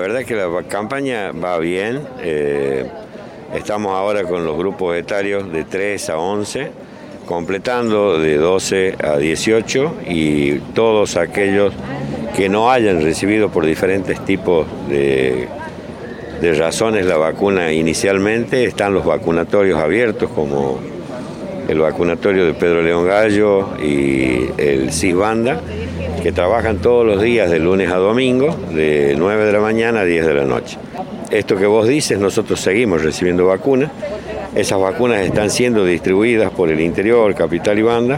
verdad que la campaña va bien. Estamos ahora con los grupos etarios de 3 a 11, completando de 12 a 18 y todos aquellos que no hayan recibido por diferentes tipos de razones la vacuna inicialmente, están los vacunatorios abiertos como el vacunatorio de Pedro León Gallo y el CISBanda, que trabajan todos los días de lunes a domingo, de 9 de la mañana a 10 de la noche. Esto que vos dices, nosotros seguimos recibiendo vacunas. Esas vacunas están siendo distribuidas por el interior, capital y banda,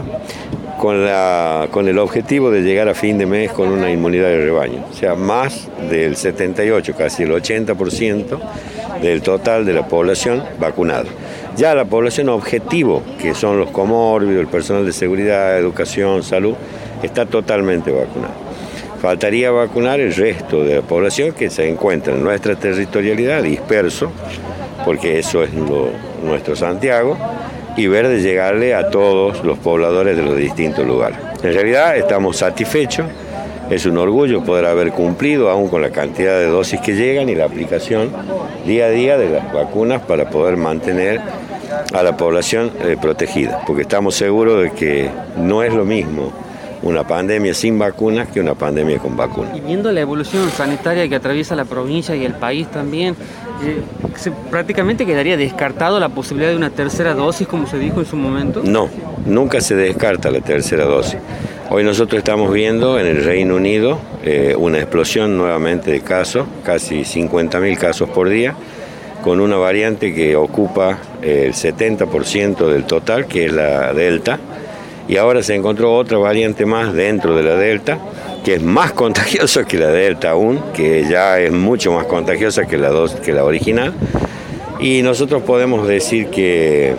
con el objetivo de llegar a fin de mes con una inmunidad de rebaño. O sea, más del 78, casi el 80% del total de la población vacunada. Ya la población objetivo, que son los comórbidos, el personal de seguridad, educación, salud, está totalmente vacunado. Faltaría vacunar el resto de la población que se encuentra en nuestra territorialidad disperso, porque eso es nuestro Santiago, y ver de llegarle a todos los pobladores de los distintos lugares. En realidad estamos satisfechos, es un orgullo poder haber cumplido aún con la cantidad de dosis que llegan y la aplicación día a día de las vacunas para poder mantener a la población protegida, porque estamos seguros de que no es lo mismo una pandemia sin vacunas que una pandemia con vacunas. Y viendo la evolución sanitaria que atraviesa la provincia y el país también, prácticamente quedaría descartado la posibilidad de una tercera dosis, como se dijo en su momento. No, nunca se descarta la tercera dosis. Hoy nosotros estamos viendo en el Reino Unido una explosión nuevamente de casos, casi 50.000 casos por día, con una variante que ocupa el 70% del total, que es la Delta. Y ahora se encontró otra variante más dentro de la Delta, que es más contagiosa que la Delta aún, que ya es mucho más contagiosa que la original. Y nosotros podemos decir que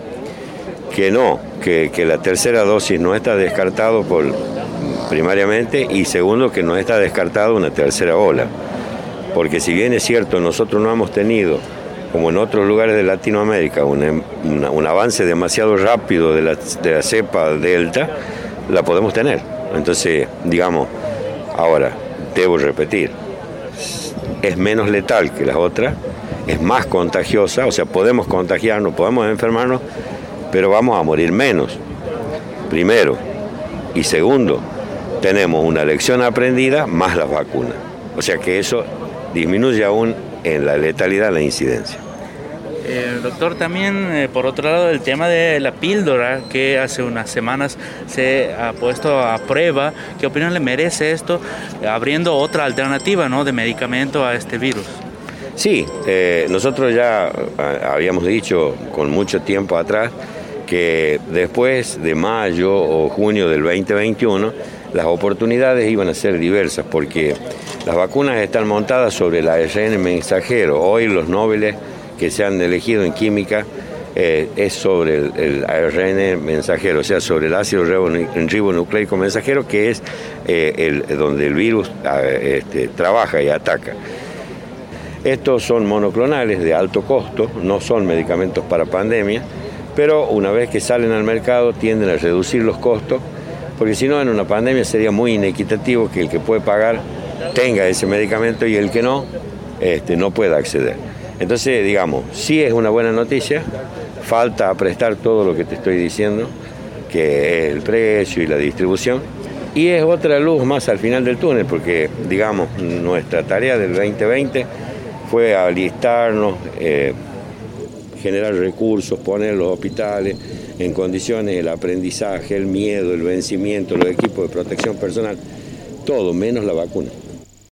la tercera dosis no está descartado primariamente, y segundo, que no está descartado una tercera ola. Porque si bien es cierto, nosotros no hemos tenido, como en otros lugares de Latinoamérica, un avance demasiado rápido de la cepa Delta, la podemos tener. Entonces, digamos, ahora, debo repetir, es menos letal que las otras, es más contagiosa, o sea, podemos contagiarnos, podemos enfermarnos, pero vamos a morir menos, primero. Y segundo, tenemos una lección aprendida más las vacunas. O sea que eso disminuye aún en la letalidad, la incidencia. Doctor, también por otro lado el tema de la píldora que hace unas semanas se ha puesto a prueba. ¿Qué opinión le merece esto, abriendo otra alternativa, ¿no?, de medicamento a este virus? Sí, nosotros ya habíamos dicho con mucho tiempo atrás que después de mayo o junio del 2021 las oportunidades iban a ser diversas, porque las vacunas están montadas sobre el ARN mensajero. Hoy los Nobeles que se han elegido en química es sobre el ARN mensajero, o sea, sobre el ácido ribonucleico mensajero, que es donde el virus trabaja y ataca. Estos son monoclonales de alto costo, no son medicamentos para pandemia, pero una vez que salen al mercado tienden a reducir los costos, porque si no, en una pandemia sería muy inequitativo que el que puede pagar tenga ese medicamento y el que no pueda acceder. Entonces, digamos, sí es una buena noticia, falta prestar todo lo que te estoy diciendo, que es el precio y la distribución, y es otra luz más al final del túnel, porque, digamos, nuestra tarea del 2020 fue alistarnos, generar recursos, poner los hospitales en condiciones, el aprendizaje, el miedo, el vencimiento, los equipos de protección personal, todo menos la vacuna.